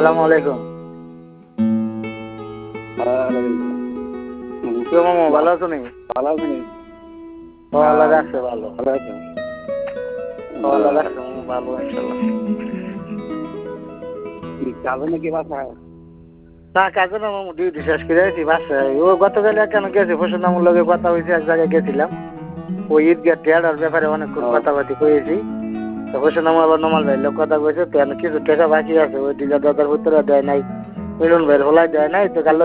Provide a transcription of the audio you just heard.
আসসালামু আলাইকুম। কেউ মামা ভালো আছো নি? ভালো আছেন? আল্লাহ রাখছে ভালো। ভালো আছেন? আল্লাহ রাখছে ভালো ইনশাল্লাহ। যাবেন নাকি বাসায়? না কাজে না মামু ডিউটি শেষ করে আছি বাসায়। ও গতকাল কেন গেছে ফসলামুর লগে কথা হয়েছে, এক জায়গায় গেছিলাম। ওই ঈদগাহ টেয়ার ব্যাপারে অনেকক্ষণ কথাবার্তি কয়েছি। তো ফসলামু আবার নমাল ভাইয়ের লোক কথা কয়েছে, তো কিছু টাকা বাকি আছে, ওই ডিলার দাদার ভিতরে দেয় নাই, মিলন ভাইয়ের হলাই দেয় নাই, তো কাল